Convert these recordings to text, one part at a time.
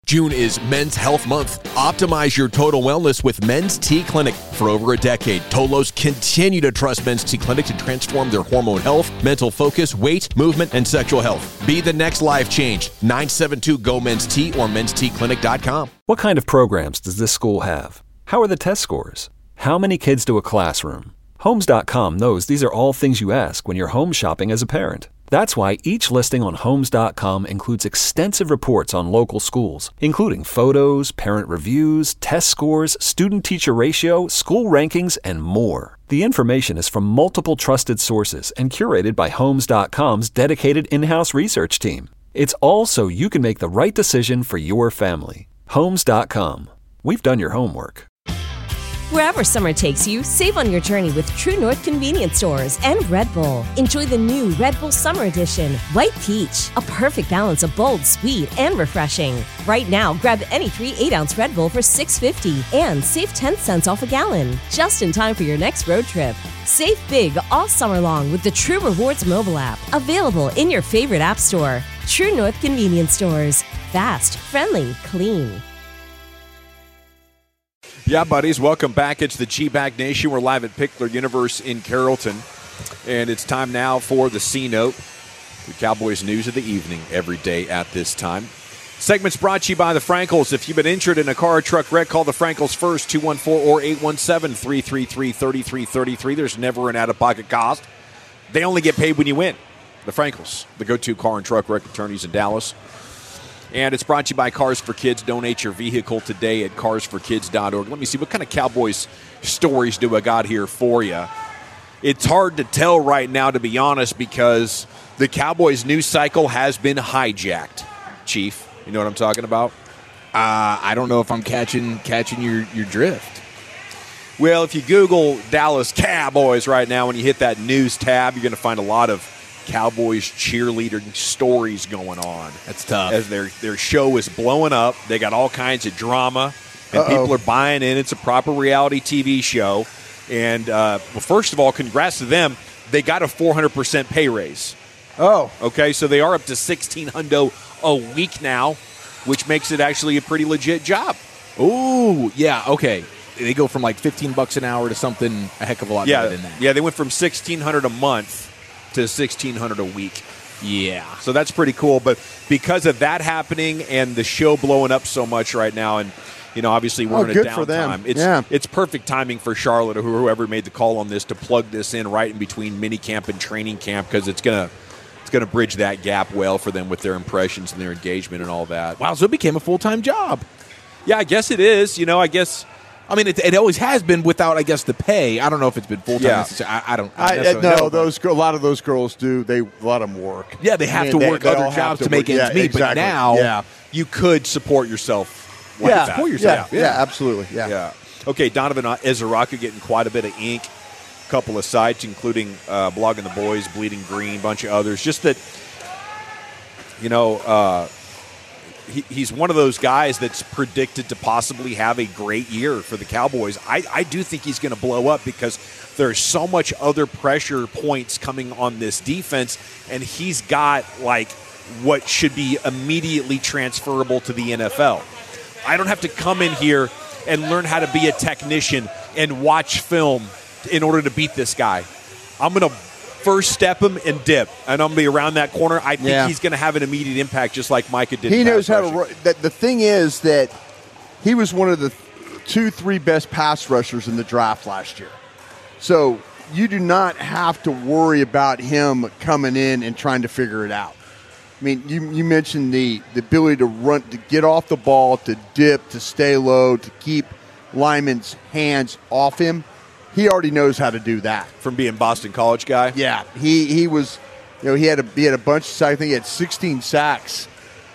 June is Men's Health Month. Optimize your total wellness with Men's T Clinic. For over a decade, Tolos continue to trust Men's T Clinic to transform their hormone health, mental focus, weight, movement, and sexual health. Be the next life change. 972-GO-MEN'S-T or mensteclinic.com. What kind of programs does this school have? How are the test scores? How many kids do a classroom? Homes.com knows these are all things you ask when you're home shopping as a parent. That's why each listing on Homes.com includes extensive reports on local schools, including photos, parent reviews, test scores, student-teacher ratio, school rankings, and more. The information is from multiple trusted sources and curated by Homes.com's dedicated in-house research team. It's all so you can make the right decision for your family. Homes.com. We've done your homework. Wherever summer takes you, save on your journey with True North Convenience Stores and Red Bull. Enjoy the new Red Bull Summer Edition, White Peach, a perfect balance of bold, sweet, and refreshing. Right now, grab any 3 8-ounce Red Bull for $6.50 and save 10 cents off a gallon, just in time for your next road trip. Save big all summer long with the True Rewards mobile app, available in your favorite app store. True North Convenience Stores. Fast, friendly, clean. Yeah, buddies, welcome back. It's the G-Bag Nation. We're live at Pickler Universe in Carrollton. And it's time now for the C-Note, the Cowboys news of the evening every day at this time. Segment's brought to you by the Frankels. If you've been injured in a car or truck wreck, call the Frankels first, 214 or 817-333-3333. There's never an out-of-pocket cost. They only get paid when you win. The Frankels, the go-to car and truck wreck attorneys in Dallas. And it's brought to you by Cars for Kids. Donate your vehicle today at carsforkids.org. Let me see, what kind of Cowboys stories do I got here for you? It's hard to tell right now, to be honest, because the Cowboys news cycle has been hijacked. Chief, you know what I'm talking about? I don't know if I'm catching your drift. Well, if you Google Dallas Cowboys right now, when you hit that news tab, you're going to find a lot of Cowboys cheerleader stories going on. That's tough. As their show is blowing up. They got all kinds of drama, and people are buying in. It's a proper reality TV show. And, well, first of all, congrats to them. They got a 400% pay raise. Oh. Okay, so they are up to $1,600 a week now, which makes it actually a pretty legit job. Ooh, yeah, okay. They go from like $15 an hour to something a heck of a lot better than that. Yeah, they went from $1,600 a month to $1,600 a week. Yeah. So that's pretty cool. But because of that happening and the show blowing up so much right now, and, you know, obviously we're in a downtime. It's perfect timing for Charlotte or whoever made the call on this to plug this in right in between minicamp and training camp, because it's gonna bridge that gap well for them with their impressions and their engagement and all that. Wow, so it became a full-time job. Yeah, I guess it is. You know, I mean, it always has been without, I guess, the pay. I don't know if it's been full-time. Yeah. I don't know. A lot of those girls do. A lot of them work. Yeah, they have to work other jobs to make ends meet. Exactly. But now you could support yourself like that. Support yourself. Yeah, absolutely. Yeah. Okay, Donovan Ezeraka getting quite a bit of ink. A couple of sites, including Blogging the Boys, Bleeding Green, a bunch of others. Just that, you know, he's one of those guys that's predicted to possibly have a great year for the Cowboys. I do think he's going to blow up because there's so much other pressure points coming on this defense, and he's got, like, what should be immediately transferable to the NFL. I don't have to come in here and learn how to be a technician and watch film in order to beat this guy. I'm going to first step him and dip, and I'm going to be around that corner. I think he's going to have an immediate impact, just like Micah did. He knows how to. The thing is that he was one of the 2-3 best pass rushers in the draft last year. So you do not have to worry about him coming in and trying to figure it out. I mean, you mentioned the ability to run, to get off the ball, to dip, to stay low, to keep linemen's hands off him. He already knows how to do that. From being Boston College guy? Yeah. He was, you know, he had a bunch of sacks. I think he had 16 sacks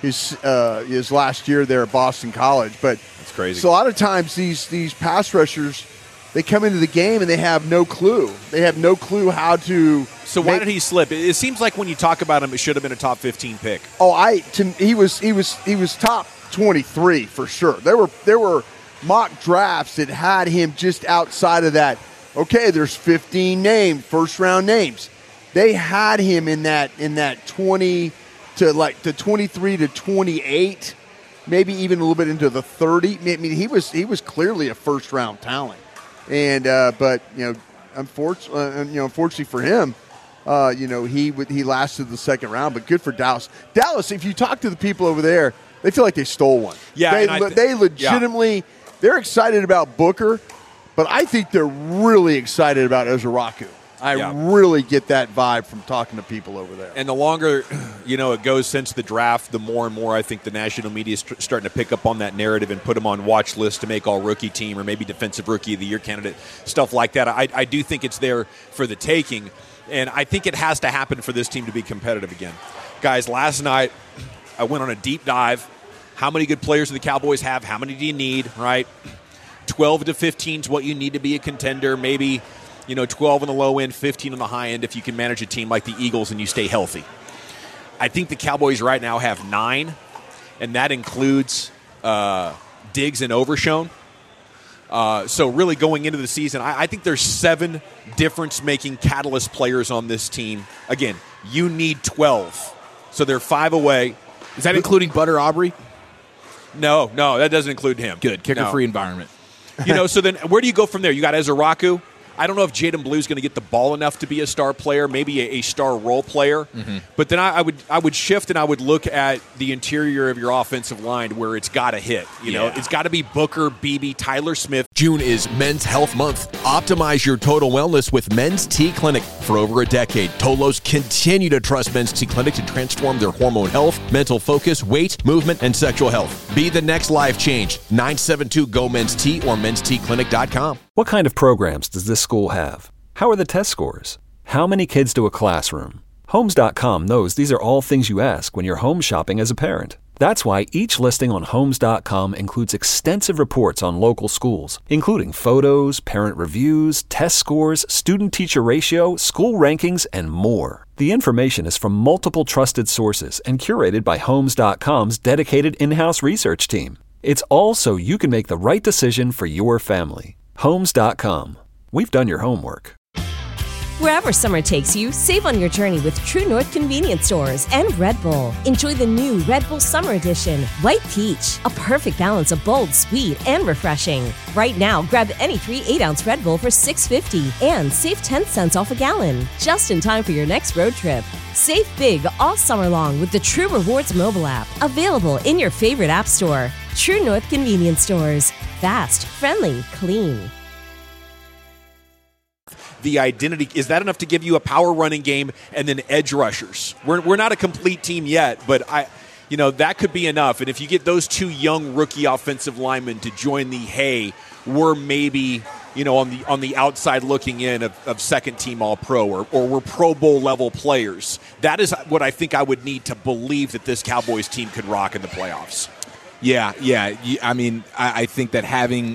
his last year there at Boston College. But that's crazy. So a lot of times these pass rushers, they come into the game and they have no clue. They have no clue how to. So why did he slip? It seems like when you talk about him, it should have been a top 15 pick. He was top 23 for sure. There were mock drafts that had him just outside of that. Okay, there's 15 named first-round names. They had him in that 20 to 23 to 28 maybe even a little bit into the 30. I mean, he was clearly a first-round talent, and but unfortunately for him, he lasted the second round. But good for Dallas. Dallas, if you talk to the people over there, they feel like they stole one. Yeah, they legitimately they're excited about Booker, but I think they're really excited about Ezra-Raku. I really get that vibe from talking to people over there. And the longer, it goes since the draft, the more and more I think the national media is starting to pick up on that narrative and put them on watch lists to make all-rookie team or maybe defensive rookie of the year candidate, stuff like that. I do think it's there for the taking, and I think it has to happen for this team to be competitive again. Guys, last night I went on a deep dive. How many good players do the Cowboys have? How many do you need, right? 12 to 15 is what you need to be a contender, maybe – 12 on the low end, 15 on the high end if you can manage a team like the Eagles and you stay healthy. I think the Cowboys right now have 9, and that includes Diggs and Overshown. So really going into the season, I think there's 7 difference-making catalyst players on this team. Again, you need 12. So they're 5 away. Is that including Butter Aubrey? No, that doesn't include him. Good. Kicker-free environment. So then where do you go from there? You got Ezra-Raku. I don't know if Jaden Blue is going to get the ball enough to be a star player, maybe a star role player. Mm-hmm. But then I would shift and I would look at the interior of your offensive line where it's got to hit. It's got to be Booker, Beebe, Tyler Smith. June is Men's Health Month. Optimize your total wellness with Men's T Clinic. For over a decade, Tolos continue to trust Men's T Clinic to transform their hormone health, mental focus, weight, movement, and sexual health. Be the next life change. 972-GO-MEN'S-T or mensteclinic.com. What kind of programs does this school have? How are the test scores? How many kids to a classroom? Homes.com knows these are all things you ask when you're home shopping as a parent. That's why each listing on Homes.com includes extensive reports on local schools, including photos, parent reviews, test scores, student-teacher ratio, school rankings, and more. The information is from multiple trusted sources and curated by Homes.com's dedicated in-house research team. It's all so you can make the right decision for your family. Homes.com. We've done your homework. Wherever summer takes you, save on your journey with True North Convenience Stores and Red Bull. Enjoy the new Red Bull Summer Edition, White Peach, a perfect balance of bold, sweet, and refreshing. Right now, grab any 3 8-ounce Red Bull for $6.50 and save 10 cents off a gallon, just in time for your next road trip. Save big all summer long with the True Rewards mobile app, available in your favorite app store. True North Convenience Stores. Fast, friendly, clean. The identity, is that enough to give you a power running game and then edge rushers? We're not a complete team yet, but that could be enough. And if you get those 2 young rookie offensive linemen to join the hey, we're maybe on the outside looking in of second team all pro or we're Pro Bowl level players. That is what I think I would need to believe that this Cowboys team could rock in the playoffs. Yeah. I mean, I think that having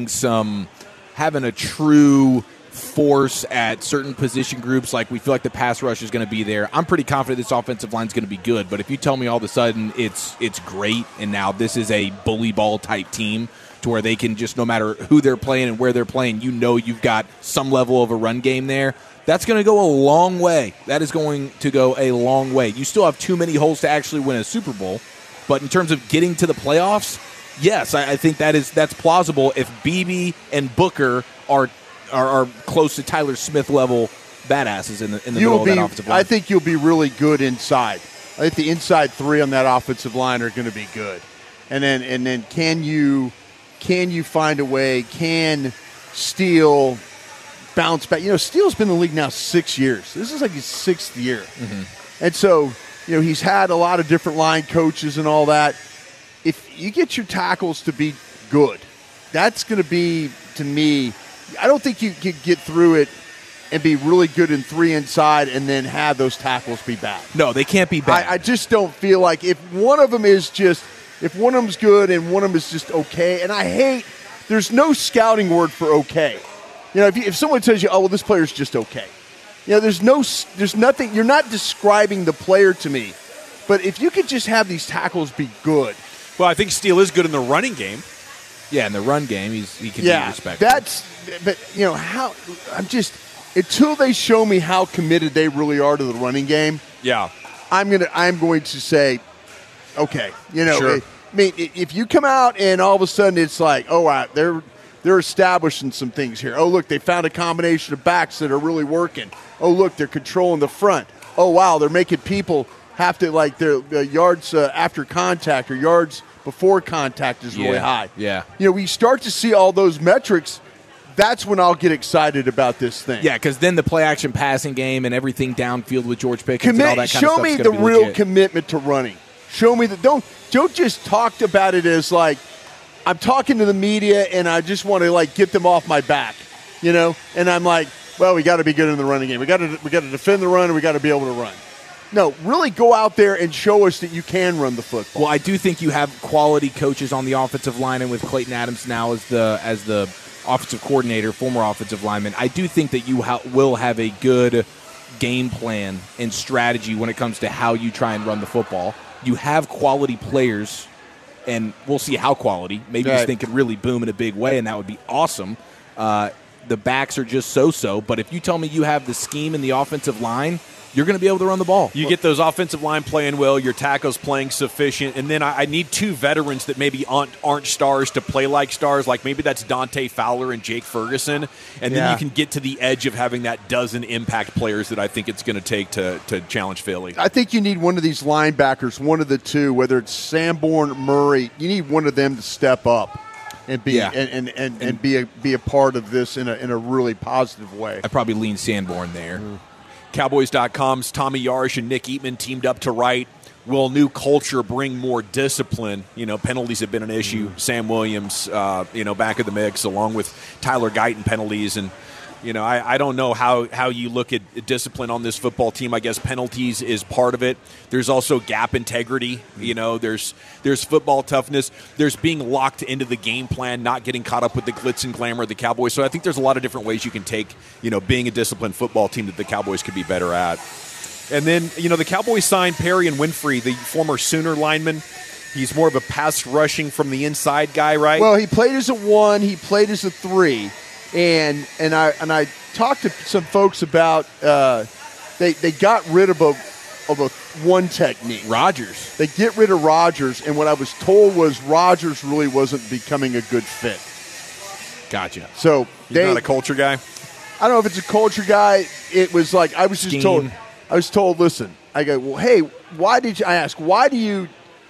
a true force at certain position groups, like we feel like the pass rush is going to be there. I'm pretty confident this offensive line is going to be good, but if you tell me all of a sudden it's great and now this is a bully ball type team to where they can just, no matter who they're playing and where they're playing, you've got some level of a run game there, that's going to go a long way. That is going to go a long way. You still have too many holes to actually win a Super Bowl, but in terms of getting to the playoffs, yes, I think that's plausible if Beebe and Booker are close to Tyler Smith level badasses in the middle of that offensive line. I think you'll be really good inside. I think the inside 3 on that offensive line are going to be good. And then can you find a way? Can Steele bounce back? Steele's been in the league now 6 years. This is like his 6th year. Mm-hmm. And so, he's had a lot of different line coaches and all that. If you get your tackles to be good, that's going to be, to me, I don't think you can get through it and be really good in 3 inside and then have those tackles be bad. No, they can't be bad. I just don't feel like if one of them is good and one of them is just okay, and there's no scouting word for okay. If someone tells you, oh, well, this player's just okay. There's nothing, you're not describing the player to me. But if you could just have these tackles be good. Well, I think Steele is good in the running game. Yeah, in the run game, he can be respected. Until they show me how committed they really are to the running game. Yeah, I'm going to say, okay, sure. I mean, if you come out and all of a sudden it's like, oh, wow, they're establishing some things here. Oh, look, they found a combination of backs that are really working. Oh, look, they're controlling the front. Oh, wow, they're making people have to, like, their yards after contact or yards before contact is really high. Yeah. You know, we start to see all those metrics. That's when I'll get excited about this thing. Yeah, because then the play-action passing game and everything downfield with George Pickens and all that kind of stuff. Show me the real commitment to running. Show me that. Don't just talk about it as like I'm talking to the media and I just want to like get them off my back, you know. And I'm like, well, we got to be good in the running game. We got to defend the run and we got to be able to run. No, really go out there and show us that you can run the football. Well, I do think you have quality coaches on the offensive line, and with Clayton Adams now as the offensive coordinator, former offensive lineman, I do think that you will have a good game plan and strategy when it comes to how you try and run the football. You have quality players, and we'll see how quality. Maybe this thing could really boom in a big way, and that would be awesome. The backs are just so-so, but if you tell me you have the scheme in the offensive line, you're going to be able to run the ball. You get those offensive line playing well, your tackles playing sufficient, and then I need two veterans that maybe aren't stars to play like stars. Like maybe that's Dante Fowler and Jake Ferguson, and then you can get to the edge of having that dozen impact players that I think it's going to take to challenge Philly. I think you need one of these linebackers, one of the two, whether it's Sanborn or Murray. You need one of them to step up and be and be a part of this in a really positive way. I probably lean Sanborn there. Cowboys.com's Tommy Yarsh and Nick Eatman teamed up to write, will new culture bring more discipline? You know, penalties have been an issue. Sam Williams, back of the mix, along with Tyler Guyton penalties. And, you know, I don't know how you look at discipline on this football team. I guess penalties is part of it. There's also gap integrity. You know, there's football toughness. There's being locked into the game plan, not getting caught up with the glitz and glamour of the Cowboys. So I think there's a lot of different ways you can take, you know, being a disciplined football team that the Cowboys could be better at. And then, you know, the Cowboys signed Perrion Winfrey, the former Sooner lineman. He's more of a pass rushing from the inside guy, right? Well, he played as a 1. He played as a 3. And I talked to some folks about they got rid of a 1 technique. Rodgers. They get rid of Rodgers, and what I was told was Rodgers really wasn't becoming a good fit. Gotcha. So he's not a culture guy? I don't know if it's a culture guy. It was like I was just told. I was told, listen. I go, well, hey, why do you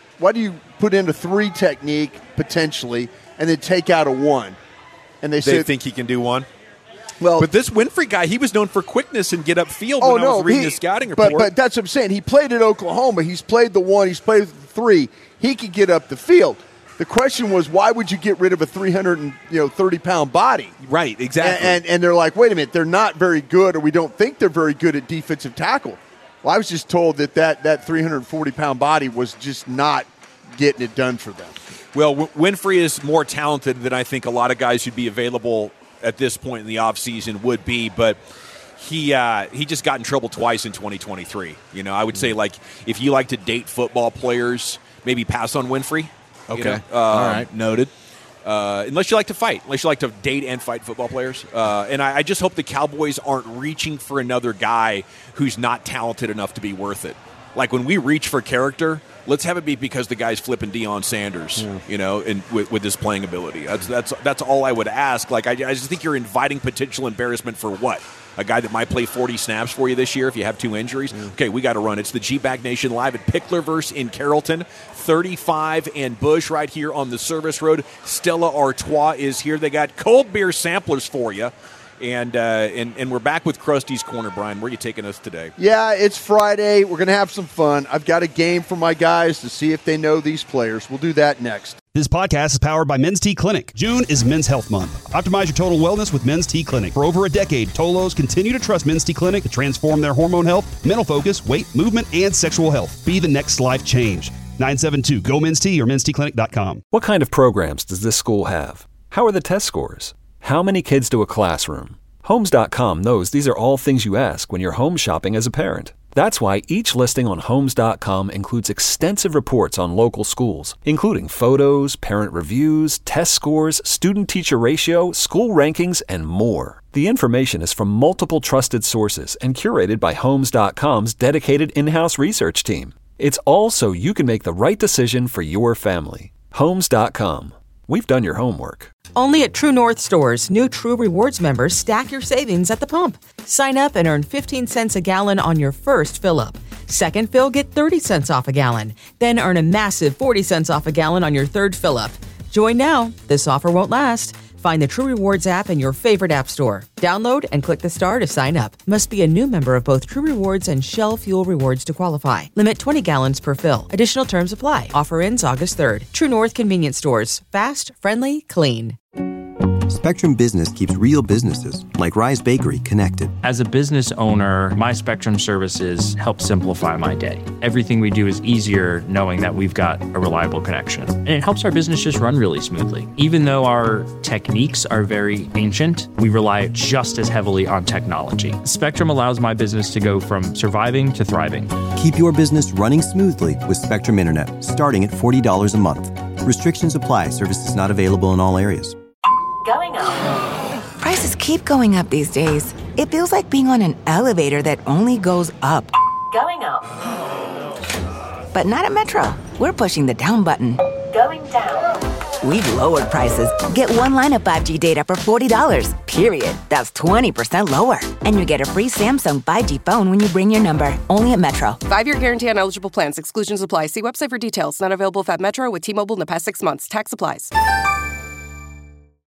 put in a 3 technique potentially, and then take out a 1? And they think he can do 1. Well, but this Winfrey guy, he was known for quickness and get upfield. I was reading his scouting report. But that's what I'm saying. He played at Oklahoma. He's played the 1. He's played the 3. He could get up the field. The question was, why would you get rid of a 330-pound body? Right, exactly. And they're like, wait a minute, they're not very good, or we don't think they're very good at defensive tackle. Well, I was just told that 340-pound body was just not getting it done for them. Well, Winfrey is more talented than I think a lot of guys who'd be available at this point in the offseason would be, but he just got in trouble twice in 2023. You know, I would say, like, if you like to date football players, maybe pass on Winfrey. Okay. You know? All right. Noted. Unless you like to fight. Unless you like to date and fight football players. And I just hope the Cowboys aren't reaching for another guy who's not talented enough to be worth it. Like, when we reach for character, let's have it be because the guy's flipping Deion Sanders, you know, and with his playing ability. That's all I would ask. Like, I just think you're inviting potential embarrassment for what? A guy that might play 40 snaps for you this year if you have 2 injuries? Okay, we got to run. It's the G-Bag Nation live at Picklerverse in Carrollton. 35 and Bush right here on the service road. Stella Artois is here. They got cold beer samplers for you. And we're back with Krusty's Corner. Brian, where are you taking us today? Yeah, it's Friday. We're going to have some fun. I've got a game for my guys to see if they know these players. We'll do that next. This podcast is powered by Men's T Clinic. June is Men's Health Month. Optimize your total wellness with Men's T Clinic. For over a decade, Tolos continue to trust Men's T Clinic to transform their hormone health, mental focus, weight, movement, and sexual health. Be the next life change. 972-GO-MEN'S T or mensteclinic.com. What kind of programs does this school have? How are the test scores? How many kids to a classroom? Homes.com knows these are all things you ask when you're home shopping as a parent. That's why each listing on Homes.com includes extensive reports on local schools, including photos, parent reviews, test scores, student-teacher ratio, school rankings, and more. The information is from multiple trusted sources and curated by Homes.com's dedicated in-house research team. It's all so you can make the right decision for your family. Homes.com. We've done your homework. Only at True North stores, new True Rewards members stack your savings at the pump. Sign up and earn 15 cents a gallon on your first fill-up. Second fill, get 30 cents off a gallon. Then earn a massive 40 cents off a gallon on your third fill-up. Join now. This offer won't last. Find the True Rewards app in your favorite app store. Download and click the star to sign up. Must be a new member of both True Rewards and Shell Fuel Rewards to qualify. Limit 20 gallons per fill. Additional terms apply. Offer ends August 3rd. True North Convenience Stores. Fast, friendly, clean. Spectrum Business keeps real businesses, like Rise Bakery, connected. As a business owner, my Spectrum services help simplify my day. Everything we do is easier knowing that we've got a reliable connection. And it helps our business just run really smoothly. Even though our techniques are very ancient, we rely just as heavily on technology. Spectrum allows my business to go from surviving to thriving. Keep your business running smoothly with Spectrum Internet, starting at $40 a month. Restrictions apply. Services not available in all areas. Going up. Prices keep going up these days. It feels like being on an elevator that only goes up. Going up. But not at Metro. We're pushing the down button. Going down. We've lowered prices. Get one line of 5G data for $40, period. That's 20% lower. And you get a free Samsung 5G phone when you bring your number. Only at Metro. 5-year guarantee on eligible plans. Exclusions apply. See website for details. Not available at Metro with T-Mobile in the past 6 months. Tax applies.